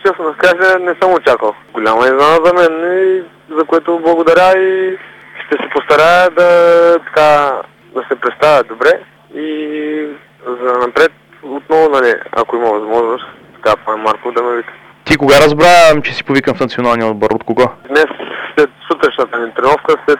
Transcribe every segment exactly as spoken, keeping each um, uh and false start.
честно да кажа, не съм очаквал. Голяма изненада за мен, и за което благодаря и ще се постарая да, така, да се представя добре и за напред отново, нали, ако има възможност, така, пан Марко да ме вика. Ти кога разбра, че си повикан в националния отбор? От кого? Днес, след сутрешната ни тренировка, след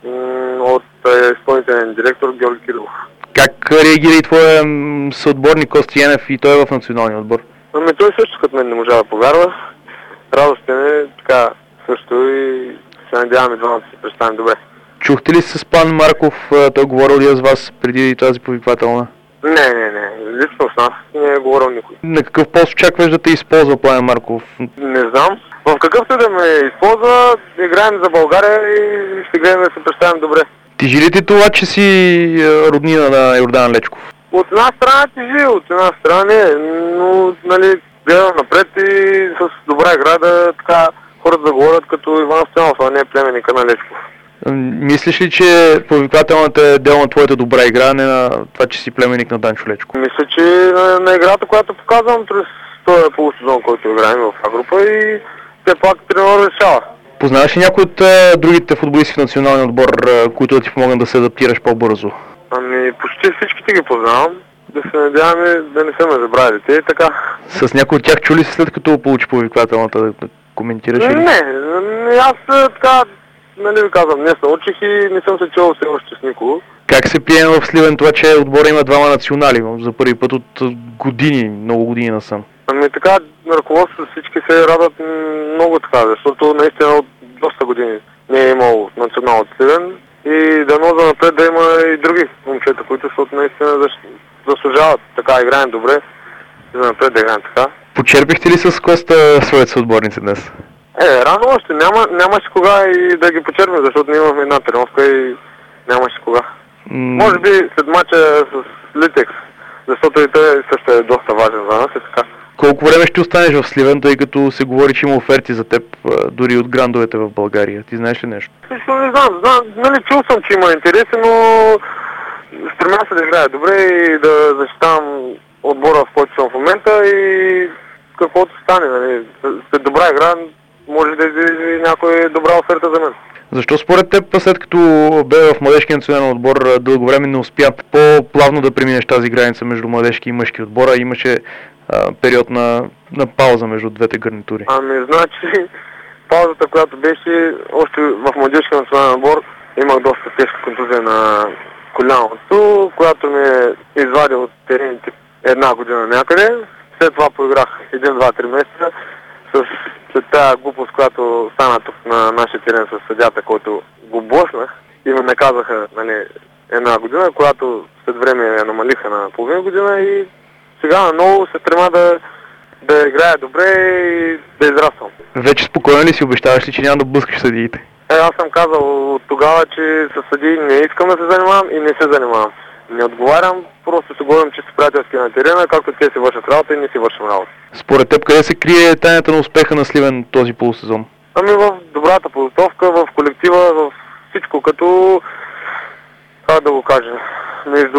м- от е, изпълнителен директор Георги Кирилов. Как реагира и твоя съотборник Кости Янев и той е в националния отбор? Ами той също като мен не можа да повярва. Радостен е, така също и се надяваме двамата да се представим добре. Чухте ли с пан Марков, той говорил ли с вас преди тази повиквателна? Не, не, не. Лично с нас не е говорил никой. На какъв пост очакваш да те използва пан Марков? Не знам. В какъвто да ме използва, играем за България и ще гледаме да се представим добре. Тежи ли ти това, че си роднина на Йордан Лечков? От една страна тежи, от една страна не, но нали, гледам напред и с добра игра да така хората да говорят като Иван Стоянов, а не племенника на Лечков. Мислиш ли, че повиквателната е дел на твоята добра игра, не на това, че си племенник на Данчо Лечков? Мисля, че на, на играта, която показвам през този полусезон, който играем в А група и все пак тренер решава. Познаваш ли някой от а, другите футболисти в националния отбор, а, които да ти помогнат да се адаптираш по-бързо? Ами почти всичките ги познавам. Да се надяваме да не са ме забравили те и така. С някой от тях чули си след като получи повиквателната да коментираш? Не, не, не, аз така, нали ви казвам, днес научих и не съм се чувал все още с никого. Как се приема в Сливен това, че отбора има двама национали за първи път от години, много години насам? Ами така, ръководството всички се радват много така, защото наистина от доста години не е имал национал от Сливен и дано за напред да има и други момчета, които са наистина заслужават така, играем добре и за напред да играем така. Почерпихте ли с Коста своите съотборници днес? Е, рано още, няма, нямаше кога и да ги почерпим, защото ние имахме една тренировка и нямаше кога. Mm. Може би след мача с Литекс, защото и той също е доста важен за нас и така. Колко време ще останеш в Сливен, тъй като се говори, че има оферти за теб, дори от грандовете в България? Ти знаеш ли нещо? Не знам, знам, нали чул съм, че има интереси, но стремя се да играя добре и да защитавам отбора, в който съм в момента и каквото стане, нали. След добра игра може да излезе някоя добра оферта за мен. Защо според теб, след като бе в младежкия национален отбор дълго време, не успя по-плавно да преминеш тази граница между младежки и мъжки отбора? Имаше а, период на, на пауза между двете гарнитури. Ами, значи, паузата, която беше още в младежкия национален отбор, имах доста тежка контузия на коляното, която ме извади от терените една година някъде. След това поиграх един, два, три месеца с след тази глупост, която стана тук на нашия терен с съдята, който го блъснах и ме наказаха, нали, една година, която след време я намалиха на половина година и сега наново се трема да, да играя добре и да израствам. Вече спокоен ли си? Обещаваш ли, че няма да блъскаш съдиите? Е, аз съм казал от тогава, че с съдии не искам да се занимавам и не се занимавам. Не отговарям, просто се говорим, че са приятелски на терена, както те си вършат работа и ние си вършим работа. Според теб, къде се крие тайната на успеха на Сливен този полусезон? Ами в добрата подготовка, в колектива, в всичко, като, как да го кажа, между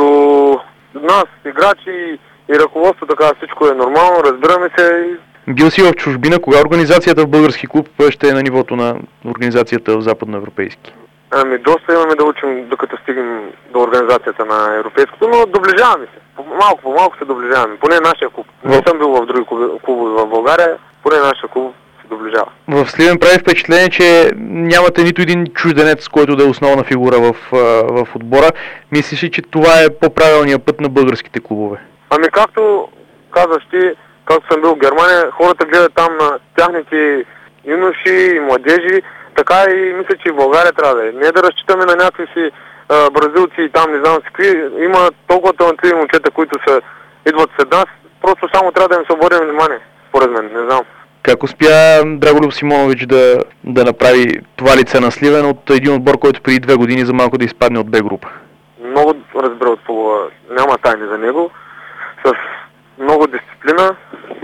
нас, играчи и ръководство, така всичко е нормално, разбираме се. Бил си в чужбина, кога организацията в български клуб ще е на нивото на организацията в западноевропейски? Ами доста имаме да учим, докато стигнем до организацията на европейското, но доближаваме се. Малко по малко се доближаваме. Поне нашия клуб. Не съм бил в други клубове в България, поне нашия клуб се доближава. В Сливен прави впечатление, че нямате нито един чужденец, който да е основна фигура в, в отбора. Мислиш ли, че това е по-правилният път на българските клубове? Ами както казваш ти, както съм бил в Германия, хората гледат там на тяхните юноши и младежи, така и мисля, че в България трябва да е. Не да разчитаме на някакви си а, бразилци и там не знам си какви. Има толкова талантливи момчета, които са, идват след нас. Просто само трябва да им се обърнем внимание, според мен, не знам. Как успя Драголюб Симонович да, да направи това лице на Сливен от един отбор, който преди две години за малко да изпадне от Б група? Много разбира от футбола. Няма тайни за него. С много дисциплина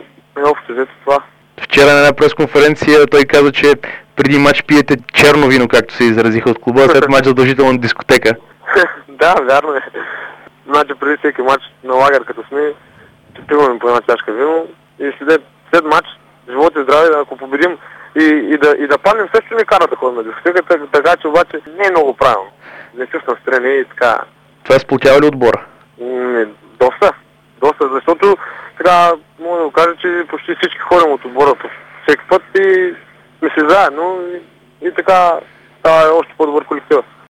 и общо взето това. Вчера на една пресконференция той каза, че преди матч пиете черно вино, както се изразиха от клуба, след матч задължителна дискотека. Да, вярно е. Значи преди всеки матч на лагер, като сме, че пиваме по една чашка вино и след, след матч живот и здраве, ако победим и, и, да, и да паднем, също ми кара да ходим на дискотека, така че обаче не е много правилно. Не се настрани и така. Това сплотява ли отбора? Не, доста. Доста, защото така мога да го кажа, че почти всички ходим от отбора по всеки път и сме си заедно и, и така става още по-добър колектив.